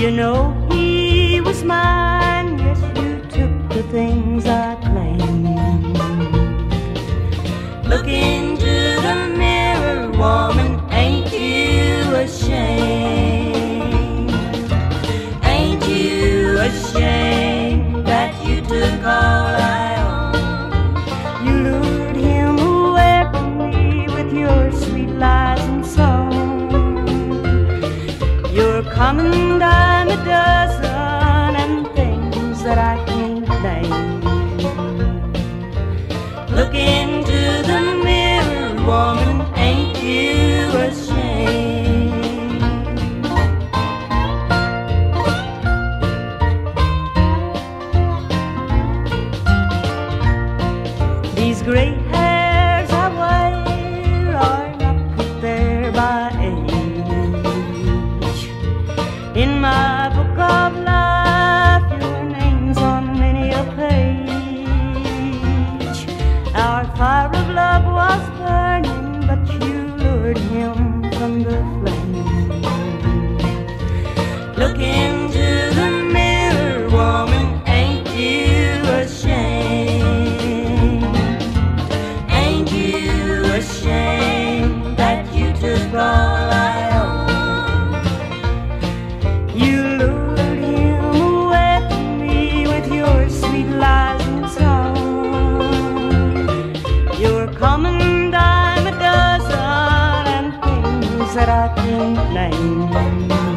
You know he was mine, yes, you took the things I claimed. Look into the mirror, woman, ain't you ashamed? Ain't you ashamed that you took all I own? You lured him away from me with your sweet lies and song. You're coming dime a dozen and things that I can't name. Look into the mirror, woman, ain't you ashamed? These gray hairs I wear are not put there by age. In my book of life, your name's on many a page. Our fire of love was burning, but you lured him from the flame. Look into the mirror, woman, ain't you ashamed? Ain't you ashamed that you took all I own? You lured him away from me with your sweet lies and song. You're coming dime a dozen and things that I can't name.